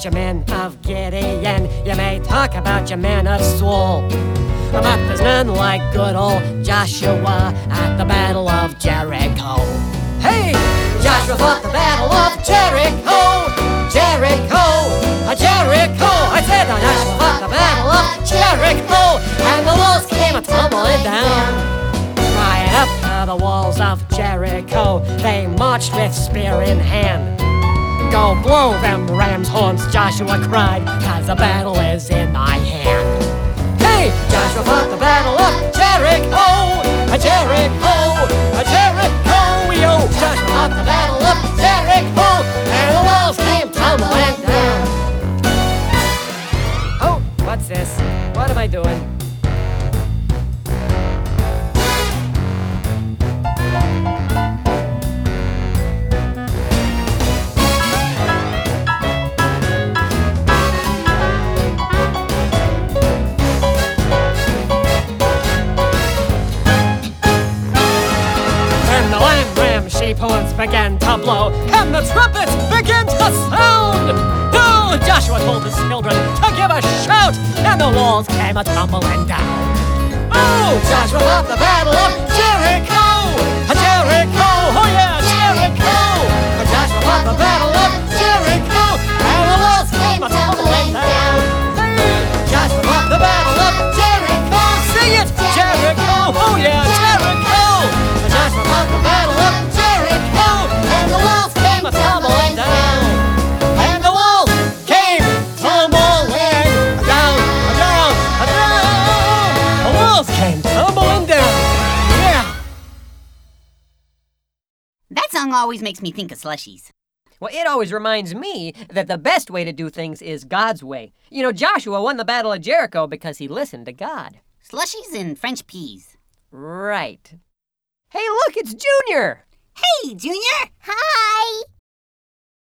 about your men of Gideon, you may talk about your men of Saul, but there's none like good old Joshua at the Battle of Jericho. Hey! Joshua fought the Battle of Jericho, Jericho, Jericho. I said Joshua fought the Battle of Jericho, and the walls came tumbling down. Right up to the walls of Jericho, they marched with spear in hand. Go blow them ram's horns, Joshua cried, 'cause the battle is in my hand. Hey! Joshua fought the Battle of Jericho, Jericho, Jericho. Yo! Joshua fought the Battle of Jericho, and the walls came tumbling down. Oh, what's this? What am I doing? Sheep horns began to blow, and the trumpets began to sound. Oh, Joshua told his children to give a shout, and the walls came a-tumbling down. Oh, Joshua fought the Battle of Jericho, Jericho, oh yeah, Jericho. Joshua fought the Battle of Jericho, and the walls came a-tumbling down. Hey, Joshua fought the Battle of Jericho, sing it, Jericho, oh yeah, Jericho. Joshua fought the Battle of Jericho, and the walls came tumbling down. And the walls came tumbling down, down, down. The walls came tumbling down. Yeah. That song always makes me think of slushies. Well, it always reminds me that the best way to do things is God's way. You know, Joshua won the Battle of Jericho because he listened to God. Slushies and French peas. Right. Hey, look, it's Junior! Hey, Junior! Hi!